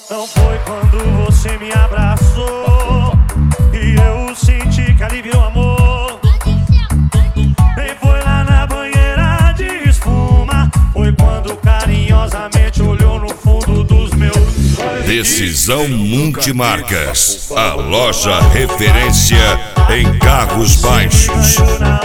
Não foi quando você me abraçou e eu senti que ali virou amor. Nem foi lá na banheira de espuma, foi quando carinhosamente olhou no fundo dos meus olhos. Decisão Multimarcas, a loja referência em carros baixos.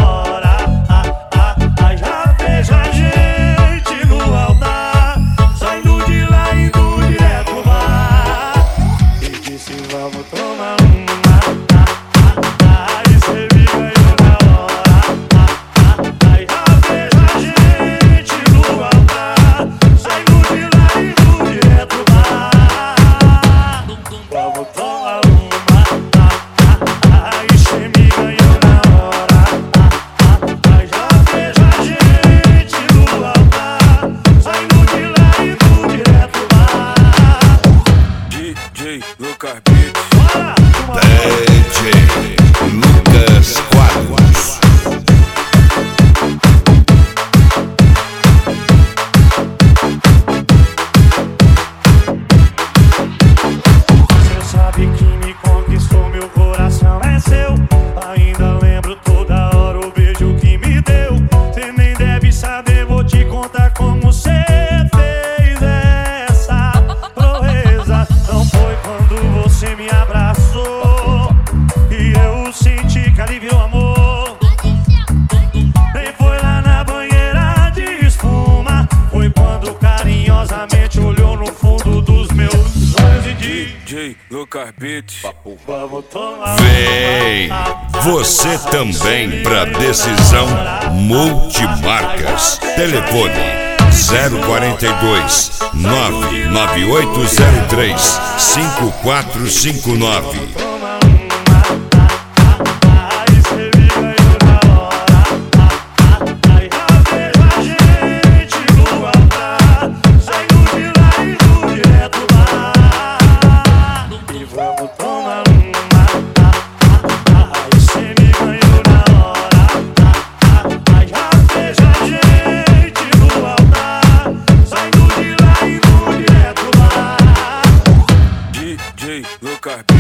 Já vejo a gente no altar, saindo de lá indo direto pro bar. E disse vamos tomar uma. Aí cê me ganhou na hora. Já vejo a gente no altar, saindo de lá indo direto pro bar. Vamos tomar uma. Aí cê me ganhou na hora. Já vejo a gente no altar, saindo de lá indo direto pro bar. DJ Lucas Beats. DJ Lucas Quadros. Cê sabe que me conquistou, meu coração é seu. Ainda lembro toda hora o beijo que me deu. Cê nem deve saber, vou te contar como cê fez essa proeza. Não foi quando você me abraçou e eu senti que ali virou amor. Nem foi lá na banheira de espuma, foi quando carinhosamente olhou no fundo dos meus olhos e disse: DJ Lucas Beats. vamos tomar. Vem você também pra Decisão Multimarcas. Telefone 042 99803 5459. Aí cê me ganhou na hora. Já vejo a gente no altar, saindo de lá indo direto pro bar. E vamos tomar uma. Aí cê me ganhou na hora. Já vejo a gente no altar, saindo de lá indo direto pro bar. DJ Lucas Beats.